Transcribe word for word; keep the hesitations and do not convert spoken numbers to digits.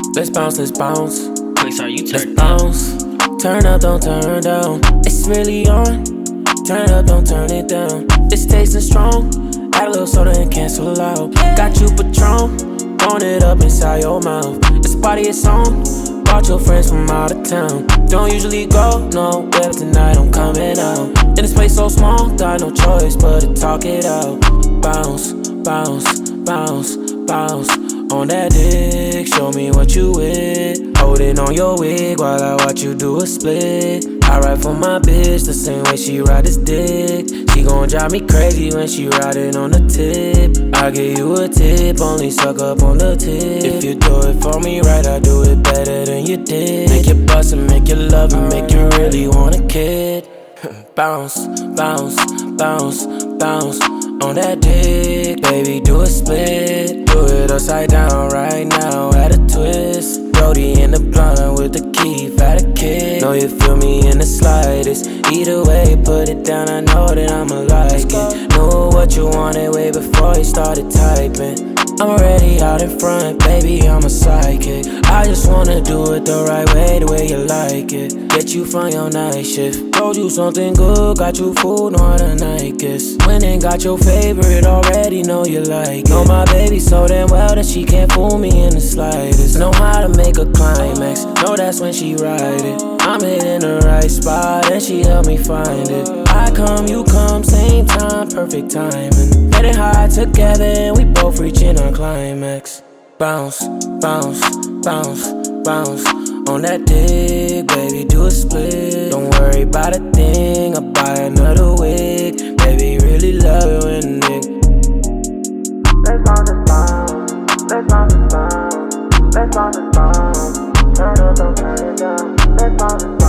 Let's bounce, let's bounce. Wait, sorry, you Let's turned down. bounce. Turn up, don't turn down. It's really on. Turn up, don't turn it down. It's tasting strong. Add a little soda and cancel out. Got you Patron. Throwing it up inside your mouth. This party is on. Brought your friends from out of town. Don't usually go nowhere, but tonight I'm coming out. And this place so small, got no choice but to talk it out. Bounce, bounce, bounce, bounce. On that dick, show me what you with. Holding on your wig while I watch you do a split. I ride for my bitch the same way she ride this dick. She gon' drive me crazy when she riding on the tip. I give you a tip, only suck up on the tip. If you do it for me right, I do it better than you did. Make you bust and make you love and make you really want a kid. Bounce, bounce, bounce, bounce. On that dick, baby, do a split. Do it upside down right now, add a twist. Brody in the blunt with the key, fat a kid. Know you feel me in the slightest. Either way, put it down, I know that I'ma like it. Knew what you wanted way before you started typing. I'm already out in front, baby, I'm a psychic. I just wanna do it the right way, the way you like it. Get you from your night shift. Told you something good, got you food on the night kiss. Went and got your favorite, already know you like it. Know my baby so damn well that she can't fool me in the slightest. Know how to make a climax, know that's when she ride it. I'm hitting the right spot and she helped me find it. I come, you come, same time, perfect timing. Getting high together and we both reaching our climax. Bounce, bounce, bounce, bounce. On that dick, baby, do a split. Don't worry about a thing, I'll buy another wig. Baby, really love it when Nick. Let's bounce, let's bounce. Let's bounce, let's bounce. Let's bounce, let's bounce. Turn up, don't turn it down. Let's bounce, let's bounce.